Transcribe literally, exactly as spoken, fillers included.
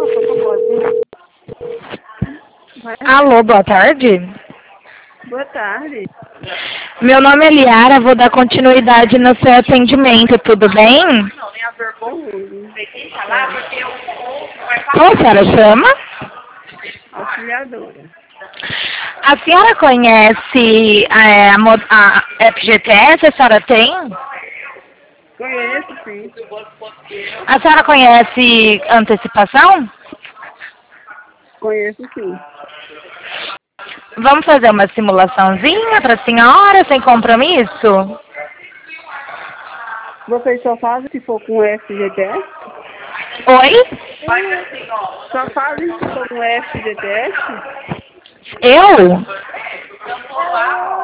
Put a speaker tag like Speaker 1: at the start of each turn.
Speaker 1: Alô, boa tarde.
Speaker 2: Boa tarde.
Speaker 1: Meu nome é Liara, vou dar continuidade no seu atendimento, tudo bem?
Speaker 2: Tudo.
Speaker 1: Como a senhora chama?
Speaker 2: Auxiliadora.
Speaker 1: A senhora conhece é, a, mo- a F G T S? A senhora tem?
Speaker 2: Conheço, sim.
Speaker 1: A senhora conhece antecipação?
Speaker 2: Conheço, sim.
Speaker 1: Vamos fazer uma simulaçãozinha para a senhora, sem compromisso?
Speaker 2: Vocês só fazem se for com F G T S?
Speaker 1: Oi?
Speaker 2: Só fazem se for com F G T S?
Speaker 1: Eu?